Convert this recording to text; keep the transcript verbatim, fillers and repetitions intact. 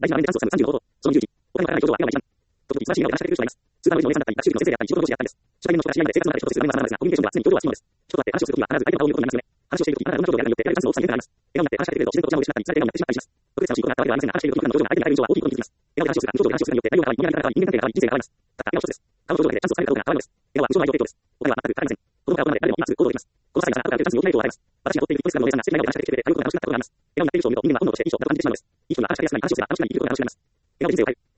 大事な場面でチャンスをつかむさんじゅうの方法。そのにじゅう期。他にもわからない表情は今は一番。時々素晴らしい夢を話しかけてくる人がいます。スーパーの上司のお姉さんだったり、学習塾の先生であったり、仕事同士であったんです。初対面の人から知り合いまで生活の中で衝突する場面は様々ですが、コミュニケーションは常に表情は必要です。人と会って話をするときは必ず相手の顔を見ることになりますよね。話をしているとき、あなたがどんな表情をやるかによって得られるチャンスの大きさに変化があります。笑顔になって話しかけてくれると自然と口を失ったり、疲れて笑顔になってしまったりします。特別楽しいことがあったわけではありませんが、話しているとき、普段の表情が相手に与える印象は大きいことに気づきます。笑顔で話をするか、無表情で話をするかによって内容が変わり、人間関係が変わり、人間関係が変わり、人生が変わります。たった笑顔一つです。顔の表情だけでチャンスをつかめることがないです。笑顔は一つです。他にもチャンスをつかめる方法があります。笑顔だけでチャンスをつかめることがないです。子供から大人まで誰でも今のところやりがいを得ているという話をします。笑顔だけでチャンスをつかめることがないです。私が追っている一人のお姉さんが素敵な笑顔で話しかけてくれて、会うことが楽しくなったことがあります。笑顔になっている人を見ると人間は本能としていい人をまた感じてしまうのです。いい人には話しかけやすくなり、話をしていると人間は楽しくなります。笑顔で人生を変える。